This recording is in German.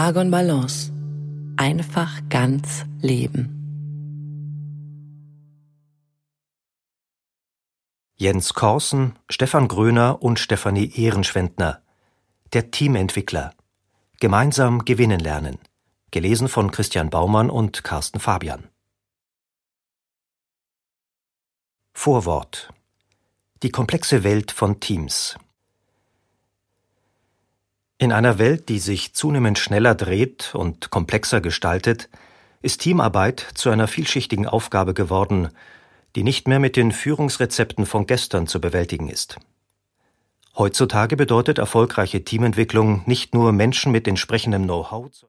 Argon Balance. Einfach ganz leben. Jens Korsen, Stefan Gröner und Stefanie Ehrenschwendner. Der Teamentwickler. Gemeinsam gewinnen lernen. Gelesen von Christian Baumann und Carsten Fabian. Vorwort. Die komplexe Welt von Teams. In einer Welt, die sich zunehmend schneller dreht und komplexer gestaltet, ist Teamarbeit zu einer vielschichtigen Aufgabe geworden, die nicht mehr mit den Führungsrezepten von gestern zu bewältigen ist. Heutzutage bedeutet erfolgreiche Teamentwicklung nicht nur Menschen mit entsprechendem Know-how